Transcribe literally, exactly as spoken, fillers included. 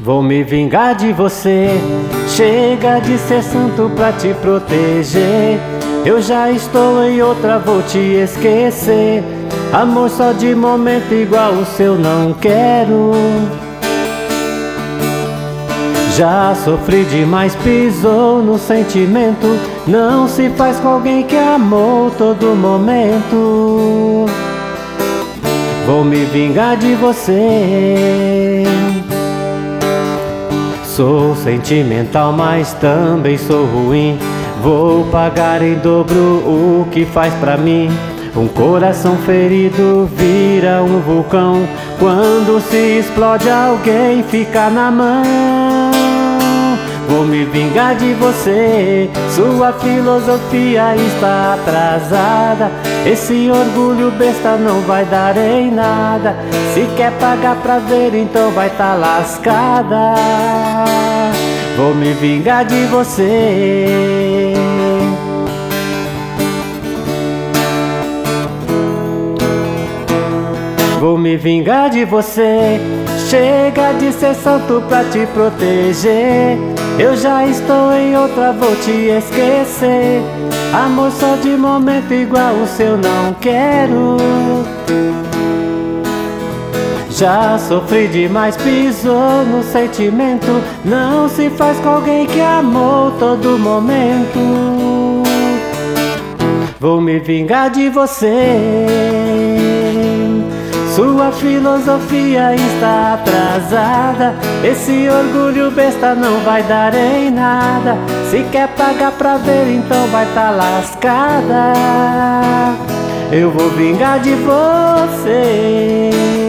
Vou me vingar de você. Chega de ser santo pra te proteger. Eu já estou em outra, vou te esquecer. Amor só de momento igual o seu não quero. Já sofri demais, pisou no sentimento. Não se faz com alguém que amou todo momento. Vou me vingar de você. Sou sentimental, mas também sou ruim. Vou pagar em dobro o que faz pra mim. Um coração ferido vira um vulcão. Quando se explode, alguém fica na mão. Vou me vingar de você. Sua filosofia está atrasada. Esse orgulho besta não vai dar em nada. Se quer pagar pra ver, então vai tá lascada. Vou me vingar de você. Vou me vingar de você. Chega de ser santo pra te proteger. Eu já estou em outra, vou te esquecer. Amor só de momento igual o seu não quero. Já sofri demais, pisou no sentimento. Não se faz com alguém que amou todo momento. Vou me vingar de você. Sua filosofia está atrasada. Esse orgulho besta não vai dar em nada. Se quer pagar pra ver, então vai tá lascada. Eu vou vingar de você.